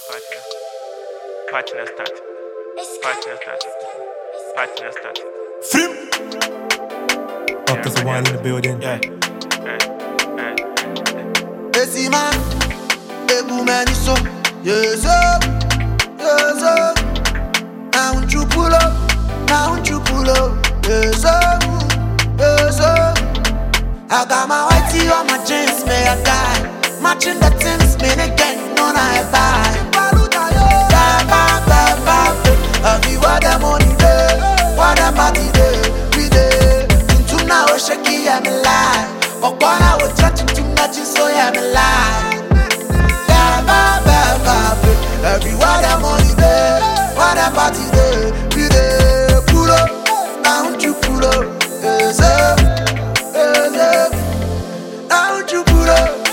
Party na start. Frim! Up to the one in the building. Yeah. Esi man, ebu mani so, yes oh. Now you pull up, yes oh. I got my whitey on my jeans, may I die. Matching the things, me again, no I buy. What the money day, what the party day, we day. Into now shaky I'm alive. But when I was touching too much, so I'm alive. Everywhere the money day, what the party day, we day. Pull up, now you pull up, yes up. Now you pull up,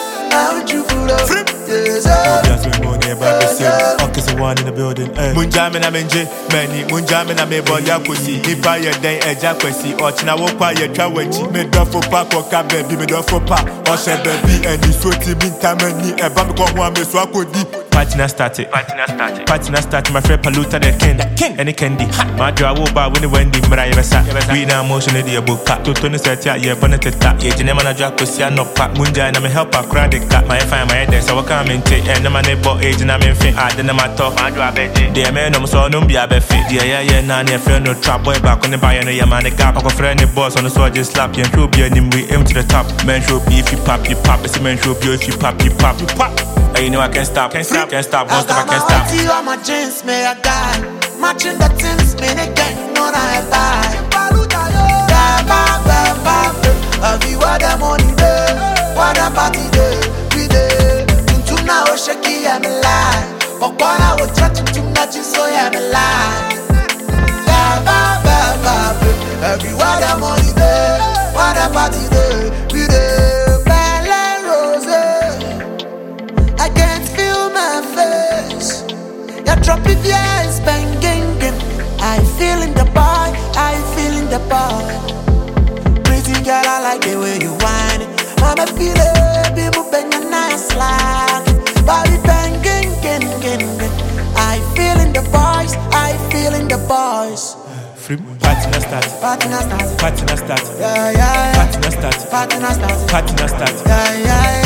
yes up. Up to the one in the building. Munjamina menje, many Munjamina me boya kusi. Ipa ye den eja kwesi. Ochina wokwa ye trawechi. Me dofo pa koka baby, me dofo pa. Oshe baby, and you sweaty bin tamani. Eba me kwa me so akodi. Party na started. My friend Paluta the king. Any candy. My draw will buy when the Wendy Mara Yabasa. We now motion in the book. Tony set ya, yeah, bonnet. Ye Genema Jacosia no pack. Munja and I'm a helper, crowd the cat. My fine, my head, so I come and take. And I'm a neighbor age and I'm in fin. I didn't matter. I draw bed. Dear man, I'm so no be a fit. Dear, yeah, none, friend, no trap boy back on the buy and a man, a gap. I friend the boss on the sword, just slap you and show be a name. We aim to the top. Man, show be if you pop. It's a man, show be if you pop. You know I can't stop, won't stop, I can't stop. I got on my jeans, may I die. Matching the things, me again, no I buy. Everywhere the money day, what the party day, we day. Into now shaky I'm alive. But when I was touching too much, so I'm alive. Everywhere the money day, what the party day, we day. I can't feel my face. Your dropping is banging. I feeling the boy, Pretty girl, I like the way you whine. Mama feel it, people bang a nice like. Body banging. I feeling the boys. Frim, party na start. Party na start. Party na start. Yeah. Party na start. Party na start. Party na start. Yeah.